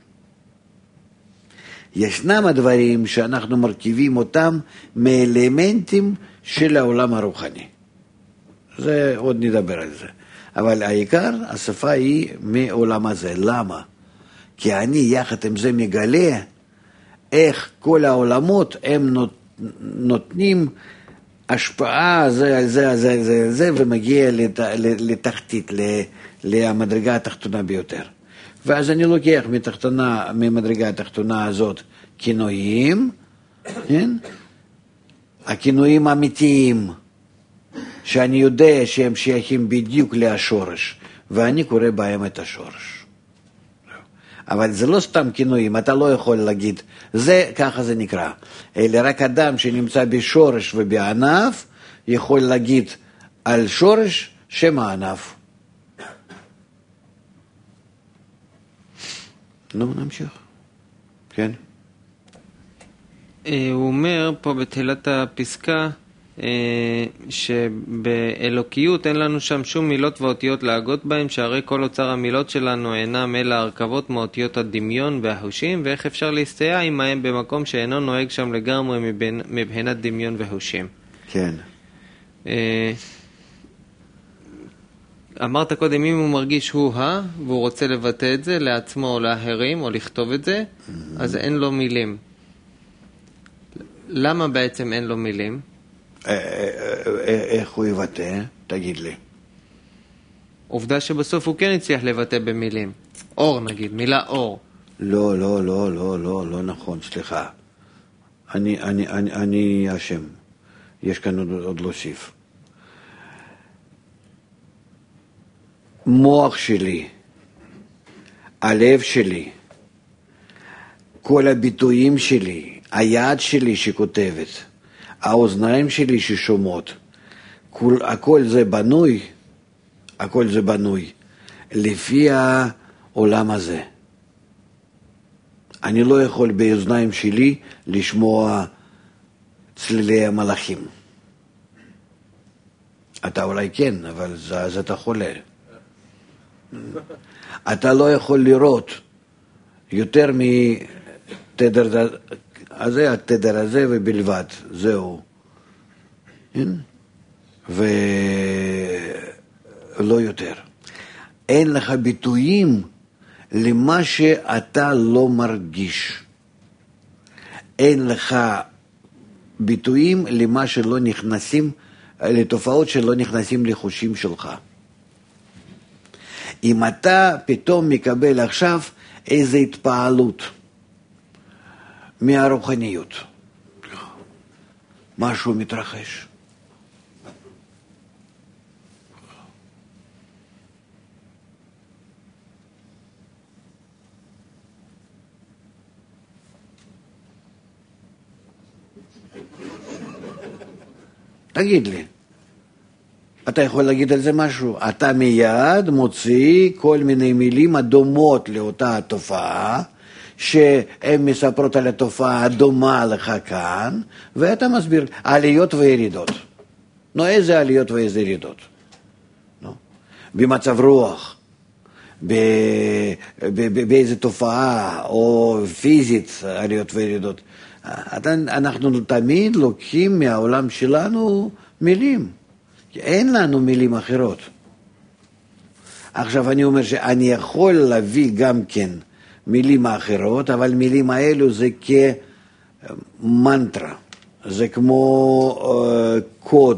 ישנם הדברים שאנחנו מרכיבים אותם מאלמנטים של העולם הרוחני. זה עוד נדבר על זה. אבל העיקר, השפה היא מעולם הזה. למה? כי אני יחד עם זה מגלה איך כל העולמות הם נותנים השפעה זה על זה, זה, זה, זה, ומגיע לת, לתחתית, למדרגה התחתונה ביותר. ואז אני לוקח מתחתונה, ממדרגה התחתונה הזאת כינויים, כן? הכינויים האמיתיים, שאני יודע שהם שייכים בדיוק לשורש, ואני קורא בהם את השורש. אבל זה לא סתם כינויים, אתה לא יכול להגיד, זה, ככה זה נקרא. אלא רק אדם שנמצא בשורש ובענף, יכול להגיד על שורש שם הענף. נו, נמשיך. כן. הוא אומר פה בתחילת הפסקה, שבאלוקיות אין לנו שם שום מילות ואותיות להגות בהם, שהרי כל אוצר המילות שלנו אינם אלא הרכבות מאותיות הדמיון והחושים, ואיך אפשר להסתייע עמהם במקום שאינו נוהג שם לגמרי מבחינת דמיון והחושים. כן. אמרת קודם, אם הוא מרגיש הוא ה, והוא רוצה לבטא את זה לעצמו או לאחרים, או לכתוב את זה, אז אין לו מילים. למה בעצם אין לו מילים? איך הוא יבטא? תגיד לי. עובדה שבסוף הוא כן הצליח לבטא במילים. אור נגיד, מילה אור. לא, לא, לא, לא, לא, לא נכון, סליחה. אני, אני, אני, אני אשם. יש כאן עוד, עוד להוסיף. מוח שלי, הלב שלי, כל הביטויים שלי, היד שלי שכותבת, האוזניים שלי ששומעות, כל, הכל זה בנוי, הכל זה בנוי, לפי העולם הזה. אני לא יכול באוזניים שלי לשמוע צלילי המלאכים. אתה אולי כן, אבל אז אתה חולה. אתה לא יכול לראות יותר מתדר הזה, התדר הזה ובלבד, זהו. ולא יותר. אין לך ביטויים למה שאתה לא מרגיש. אין לך ביטויים למה שלא נכנסים, לתופעות שלא נכנסים לחושים שלך. אם אתה פתאום מקבל עכשיו איזו התפעלות מהרוחניות, משהו מתרחש. תגיד לי, אתה יכול להגיד על זה משהו? אתה מיד מוציא כל מיני מילים הדומות לאותה התופעה, שהן מספרות על התופעה הדומה לך כאן, ואתה מסביר עליות וירידות. נו, איזה עליות ואיזה ירידות? נו, במצב רוח, באיזה תופעה, או פיזית עליות וירידות. אנחנו תמיד לוקחים מהעולם שלנו מילים. אין לנו מילים אחרות. עכשיו אני אומר שאני יכול להביא גם כן מילים אחרות, אבל מילים האלו זה כמנטרה, זה כמו uh, קוד.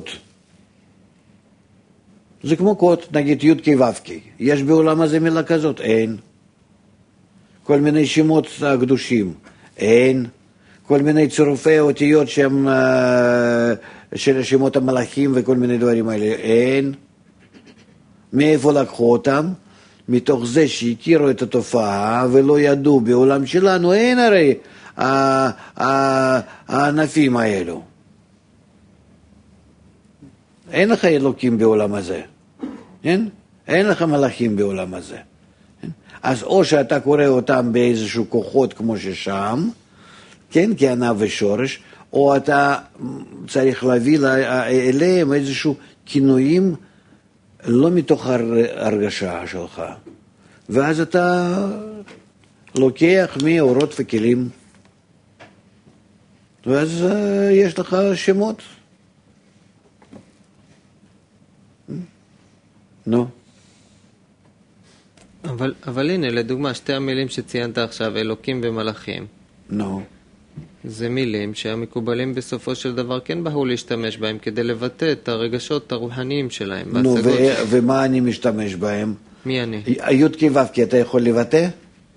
זה כמו קוד, נגיד י' כ' ו' כ'. יש בעולם הזה מילה כזאת? אין. כל מיני שמות קדושים? אין. כל מיני צירופי אותיות שהם... Uh, של שמות המלאכים וכל מיני דברים האלה, אין. מאיפה לקחו אותם? מתוך זה שהכירו את התופעה ולא ידעו בעולם שלנו, אין הרי הענפים האלו. אין לך אלוקים בעולם הזה, אין? אין לך מלאכים בעולם הזה. אז או שאתה קורא אותם באיזשהו כוחות כמו ששם, כן, כענב ושורש, או אתה צריך להביא אליהם איזשהו כינויים לא מתוך הרגשה שלך. ואז אתה לוקח מאורות וכלים, ואז יש לך שמות. נו. אבל, אבל הנה, לדוגמה, שתי המילים שציינת עכשיו, אלוקים ומלאכים. נו. זה מילים שהמקובלים בסופו של דבר כן באו להשתמש בהם כדי לבטא את הרגשות הרוחניים שלהם. נו, ו- ומה אני משתמש בהם? מי אני? י' כ' ו' כ' אתה יכול לבטא?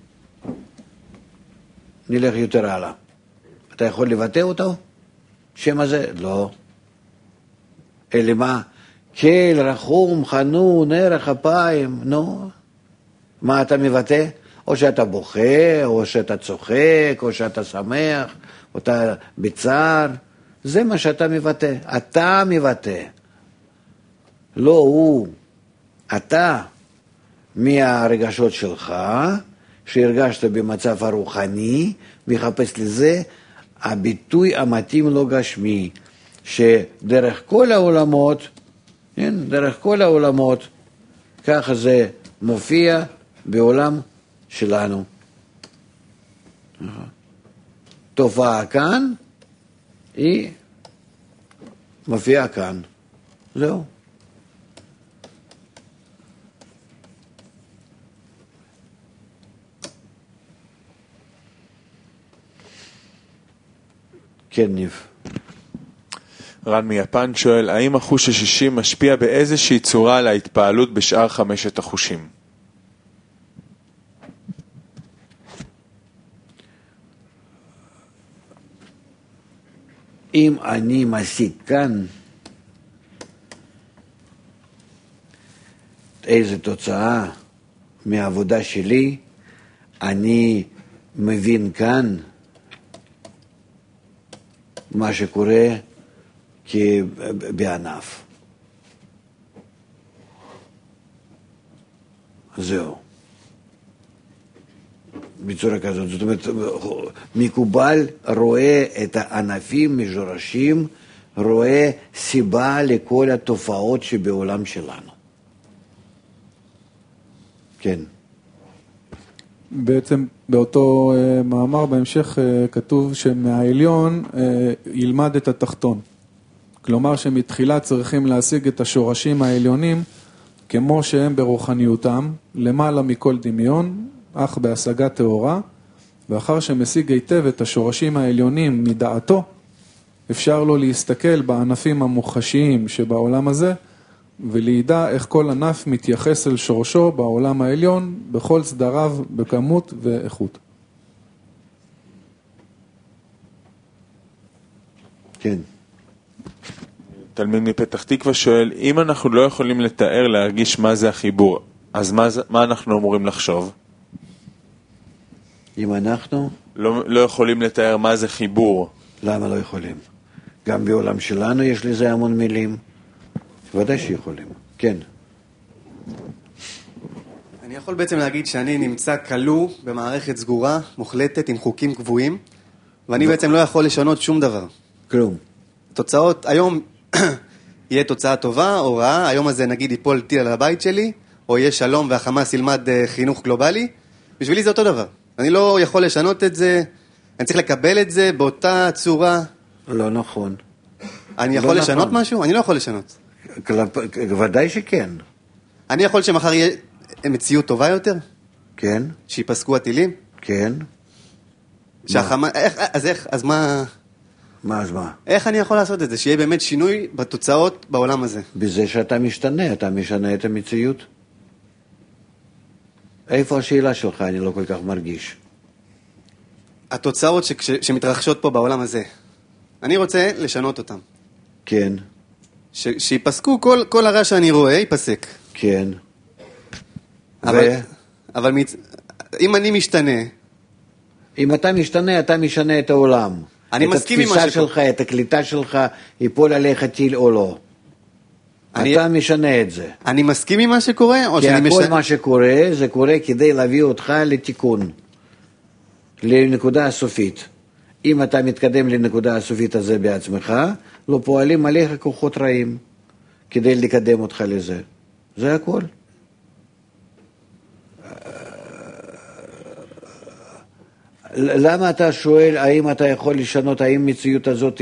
נלך יותר הלאה. אתה יכול לבטא אותו? שם הזה? לא. אלא מה? כל, רחום, חנון, ערך אפיים, נו. מה אתה מבטא? או שאתה בוכה, או שאתה צוחק, או שאתה שמח, או אתה בצער. זה מה שאתה מבטא. אתה מבטא. לא הוא. אתה, מהרגשות שלך, שהרגשת במצב הרוחני, מחפש לזה הביטוי המתאים לא גשמי. שדרך כל העולמות, כן, דרך כל העולמות, ככה זה מופיע בעולם שלנו. תופעה כאן, היא מופיעה כאן. זהו. כן, ניב. רן מיפן שואל, האם החוש השישי משפיע באיזושהי צורה על ההתפעלות בשאר חמשת החושים? אם אני משיג כאן איזו תוצאה מהעבודה שלי, אני מבין כאן מה שקורה בענף. זהו. בצורה כזאת. זאת אומרת, מקובל רואה את הענפים משורשים, רואה סיבה לכל התופעות שבעולם שלנו. כן. בעצם באותו uh, מאמר בהמשך uh, כתוב שמהעליון uh, ילמד את התחתון. כלומר שמתחילה צריכים להשיג את השורשים העליונים כמו שהם ברוחניותם, למעלה מכל דמיון, אך בהשגה טהורה, ואחר שמשיג היטב את השורשים העליונים מדעתו, אפשר לו להסתכל בענפים המוחשיים שבעולם הזה, ולידע איך כל ענף מתייחס אל שורשו בעולם העליון, בכל סדריו, בכמות ואיכות. כן. תלמיד מפתח תקווה שואל, אם אנחנו לא יכולים לתאר, להרגיש מה זה החיבור, אז מה, מה אנחנו אמורים לחשוב? אם אנחנו? לא, לא יכולים לתאר מה זה חיבור. למה לא יכולים? גם בעולם שלנו יש לזה המון מילים. ודאי שיכולים. כן. אני יכול בעצם להגיד שאני נמצא כלוא במערכת סגורה, מוחלטת, עם חוקים קבועים, ואני לא. בעצם לא יכול לשנות שום דבר. כלום. תוצאות, היום יהיה תוצאה טובה או רעה, היום הזה נגיד ייפול טיל על הבית שלי, או יהיה שלום והחמאס ילמד חינוך גלובלי, בשבילי זה אותו דבר. אני לא יכול לשנות את זה, אני צריך לקבל את זה באותה צורה. לא נכון. אני יכול לא לשנות נכון. משהו? אני לא יכול לשנות. ודאי שכן. אני יכול שמחר יהיה מציאות טובה יותר? כן. שיפסקו הטילים? כן. שהחמאס, איך, אז איך, אז מה... מה אז מה? איך אני יכול לעשות את זה? שיהיה באמת שינוי בתוצאות בעולם הזה. בזה שאתה משתנה, אתה משנה את המציאות. איפה השאלה שלך? אני לא כל כך מרגיש. התוצאות ש- ש- שמתרחשות פה בעולם הזה, אני רוצה לשנות אותן. כן. ש- שיפסקו, כל, כל הרע שאני רואה ייפסק. כן. אבל, ו... אבל מצ... אם אני משתנה... אם אתה משתנה, אתה משנה את העולם. אני מסכים עם מה את התפיסה שלך, את הקליטה שלך, ייפול עליך טיל או לא. אני... אתה משנה את זה. אני מסכים עם מה שקורה? או כי שאני הכל מש... מה שקורה, זה קורה כדי להביא אותך לתיקון. לנקודה הסופית. אם אתה מתקדם לנקודה הסופית הזה בעצמך, לא פועלים עליך כוחות רעים כדי לקדם אותך לזה. זה הכל. למה אתה שואל, האם אתה יכול לשנות, האם מציאות הזאת,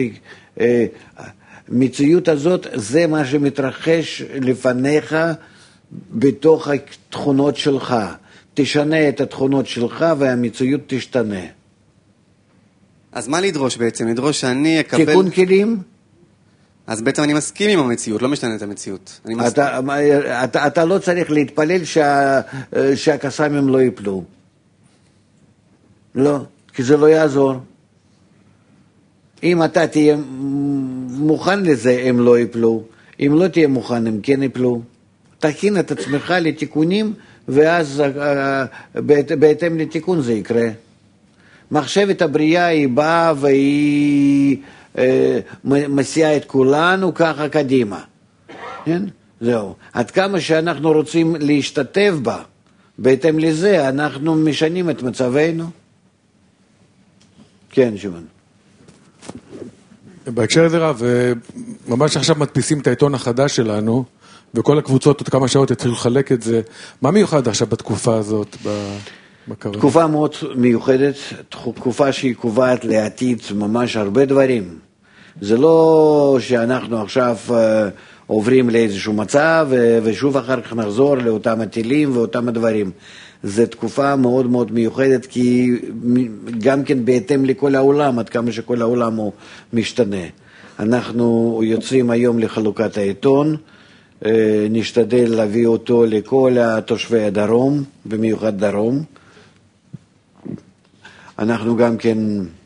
מציאות הזאת זה מה שמתרחש לפניך בתוך התכונות שלך. תשנה את התכונות שלך והמציאות תשתנה. אז מה לדרוש בעצם? לדרוש שאני אקבל... תיקון כלים? אז בעצם אני מסכים עם המציאות, לא משתנה את המציאות. אני מסכים. אתה, אתה, אתה לא צריך להתפלל שה, שהקסמים לא ייפלו. לא, כי זה לא יעזור. אם אתה תהיה מוכן לזה, הם לא ייפלו. אם לא תהיה מוכן, הם כן ייפלו. תכין את עצמך לתיקונים, ואז בהתאם לתיקון זה יקרה. מחשבת הבריאה היא באה והיא אה, מסיעה את כולנו ככה קדימה. כן? זהו. עד כמה שאנחנו רוצים להשתתף בה, בהתאם לזה אנחנו משנים את מצבנו. כן, שמעון. בהקשר הזה רב, ממש עכשיו מדפיסים את העיתון החדש שלנו, וכל הקבוצות עוד כמה שעות יתחילו לחלק את זה. מה מיוחד עכשיו בתקופה הזאת? בקרב? תקופה מאוד מיוחדת, תקופה שהיא קובעת לעתיד ממש הרבה דברים. זה לא שאנחנו עכשיו עוברים לאיזשהו מצב, ושוב אחר כך נחזור לאותם הטילים ואותם הדברים. זו תקופה מאוד מאוד מיוחדת, כי גם כן בהתאם לכל העולם, עד כמה שכל העולם הוא משתנה. אנחנו יוצאים היום לחלוקת העיתון, נשתדל להביא אותו לכל תושבי הדרום, במיוחד דרום. אנחנו גם כן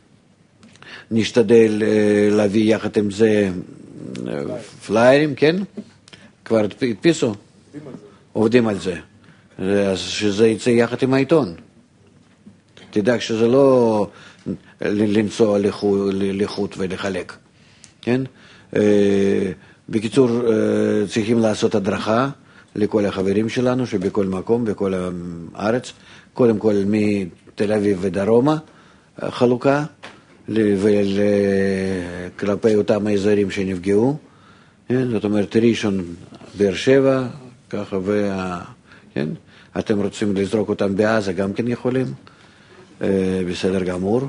נשתדל להביא יחד עם זה פליירים, כן? כבר הדפיסו? עובדים על זה. אז שזה יצא יחד עם העיתון. תדאג שזה לא לנסוע לחוט ולחלק. כן? בקיצור, צריכים לעשות הדרכה לכל החברים שלנו שבכל מקום, בכל הארץ. קודם כל מתל אביב ודרומה, חלוקה, וכלפי אותם האזורים שנפגעו. זאת אומרת, ראשון, באר שבע, ככה, וה... כן? אתם רוצים לזרוק אותם בעזה, גם כן יכולים. בסדר גמור.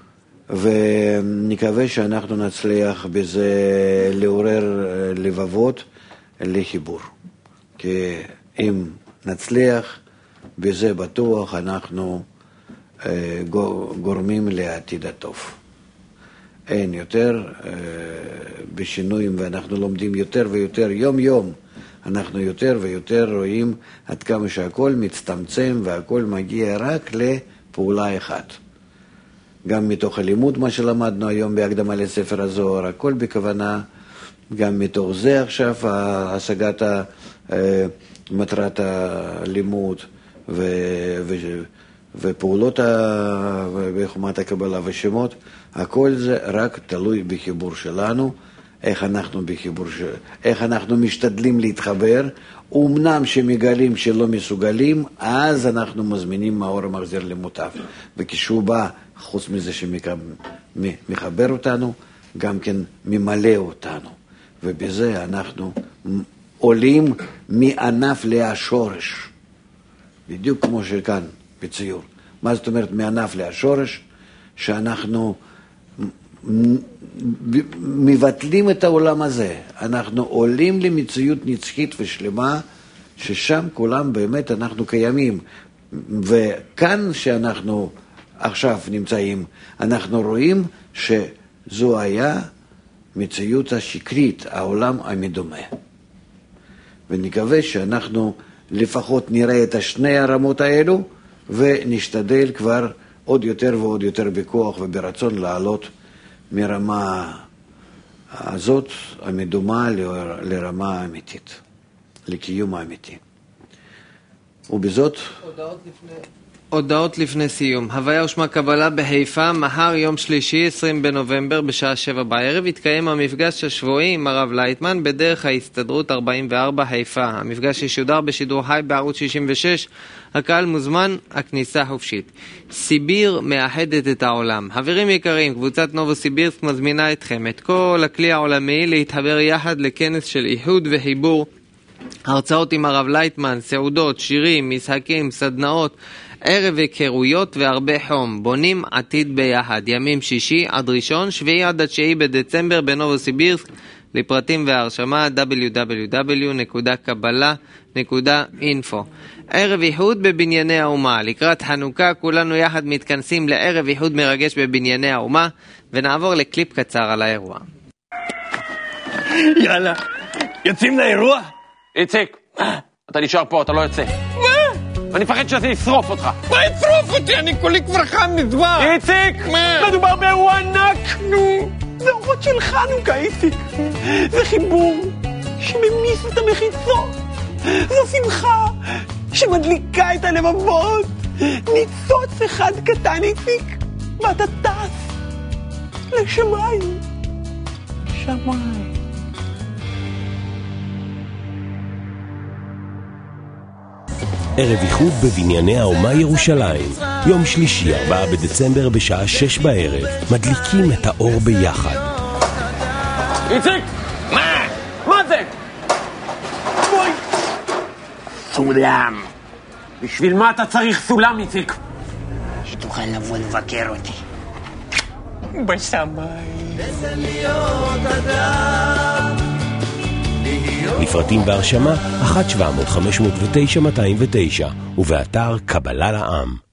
ונקווה שאנחנו נצליח בזה לעורר לבבות לחיבור. כי אם נצליח, בזה בטוח אנחנו גורמים לעתיד הטוב. אין יותר בשינויים, ואנחנו לומדים יותר ויותר יום יום. אנחנו יותר ויותר רואים עד כמה שהכל מצטמצם והכל מגיע רק לפעולה אחת. גם מתוך הלימוד, מה שלמדנו היום בהקדמה לספר הזוהר, הכל בכוונה, גם מתוך זה עכשיו, השגת מטרת הלימוד ופעולות בחוכמת הקבלה ושמות, הכל זה רק תלוי בחיבור שלנו, איך אנחנו בחיבור, איך אנחנו משתדלים להתחבר. אומנם שמגלים שלא מסוגלים, אז אנחנו מזמינים מאור המחזיר למוטב. וכשהוא בא, חוץ מזה שמחבר אותנו, גם כן ממלא אותנו. ובזה אנחנו עולים מענף להשורש. בדיוק כמו שכאן בציור. מה זאת אומרת מענף להשורש? שאנחנו מבטלים את העולם הזה. אנחנו עולים למציאות נצחית ושלמה, ששם כולם באמת אנחנו קיימים. וכאן שאנחנו עכשיו נמצאים, אנחנו רואים שזו היה מציאות השקרית, העולם המדומה. ונקווה שאנחנו לפחות נראה את השני הרמות האלו, ונשתדל כבר עוד יותר ועוד יותר בכוח וברצון לעלות מרמה הזאת המדומה לרמה האמיתית, לקיום האמיתי. ובזאת... הודעות לפני... הודעות לפני סיום. הוויה ושמה קבלה בחיפה, מחר יום שלישי עשרים בנובמבר בשעה שבע בערב יתקיים המפגש השבועי עם הרב לייטמן בדרך ההסתדרות ארבעים וארבע חיפה. המפגש ישודר בשידור חי בערוץ שישים ושש. הקהל מוזמן, הכניסה חופשית. סיביר מאחדת את העולם. חברים יקרים, קבוצת נובוסיבירסק מזמינה אתכם, את כל הכלי העולמי, להתחבר יחד לכנס של איחוד וחיבור. הרצאות עם הרב לייטמן, סעודות, שירים, משחקים, סדנאות, ערב היכרויות והרבה חום. בונים עתיד ביחד. ימים שישי עד ראשון, שביעי עד התשיעי בדצמבר בנובוסיבירסק. לפרטים והרשמה דאבליו דאבליו דאבליו נקודה קבלה נקודה אינפו. ערב איחוד בבנייני האומה. לקראת חנוכה כולנו יחד מתכנסים לערב איחוד מרגש בבנייני האומה, ונעבור לקליפ קצר על האירוע. יאללה, יוצאים לאירוע? איציק, אתה נשאר פה, אתה לא יוצא. מה? אני מפחד שזה ישרוף אותך. מה ישרוף אותי? אני כולי כבר חם מזמן. איציק, מה? מדובר באירוע ענק. נו, זה אורות של חנוכה, איציק. זה חיבור שממיס את המחיצות. זו שמחה שמדליקה את הלבבות. ניצוץ אחד קטן, איציק, ואתה טס לשמיים. שמיים. ערב איחוד בבנייני האומה ירושלים, יום שלישי ארבעה בדצמבר בשעה שש בערב, מדליקים את האור ביחד. איציק! מה? מה זה? בואי! סולם. בשביל מה אתה צריך סולם, איציק? שתוכל לבוא לבקר אותי. בשמיים. לפרטים בהרשמה אחת שבע מאות חמש מאות ותשע מאתיים ותשע ובאתר קבלה לעם.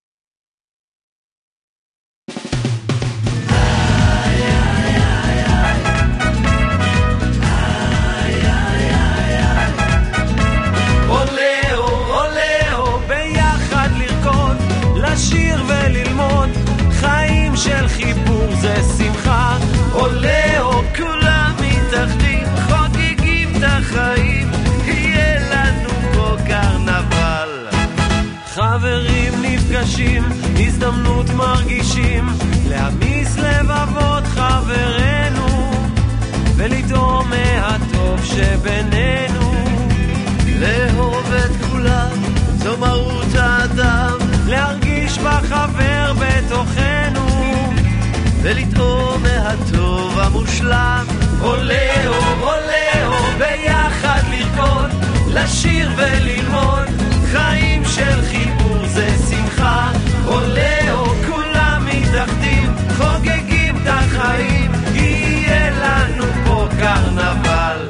לשיר וללמוד חיים של חיבור זה שמחה עולה או כולם מתאחדים חוגגים את החיים יהיה לנו פה קרנבל חברים נפגשים הזדמנות מרגישים להמיס לבבות חברנו ולטעום מהטוב שבינינו לאהוב את כולם זו מהות האדם להרגיש בחבר בתוכנו ולטעום מהטוב המושלם עולה או עולה או ביחד לרקוד לשיר וללמוד חיים של חיבור זה שמחה עולה או כולם מתאחדים חוגגים את החיים יהיה לנו פה קרנבל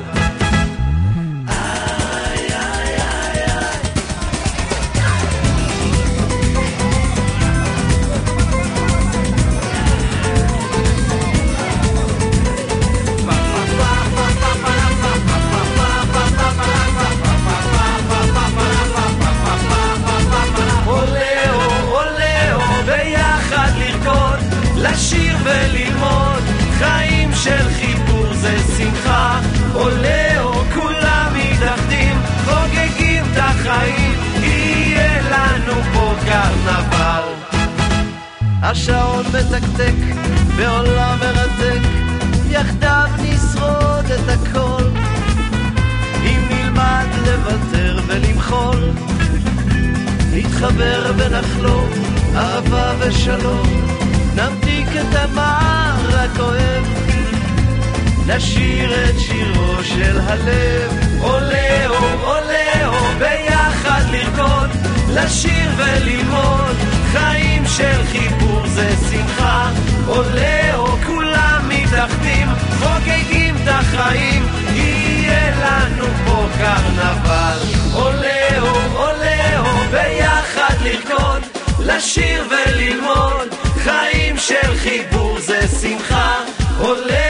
לשיר וללמוד חיים של חיבור זה שמחה עולה או כולם מתאחדים חוגגים את החיים יהיה לנו פה קרנבל השעון מתקתק בעולם מרתק יחדיו נשרוד את הכל אם נלמד לוותר ולמחול נתחבר ונחלום אהבה ושלום נמתיק את המר הכואב נשיר את שירו של הלב עולה או עולה או ביחד לרקוד לשיר וללמוד חיים של חיבור זה שמחה עולה או כולם מתאחדים חוגגים את החיים יהיה לנו פה קרנבל עולה או עולה או ביחד לרקוד לשיר וללמוד חיים של חיבור זה שמחה עולה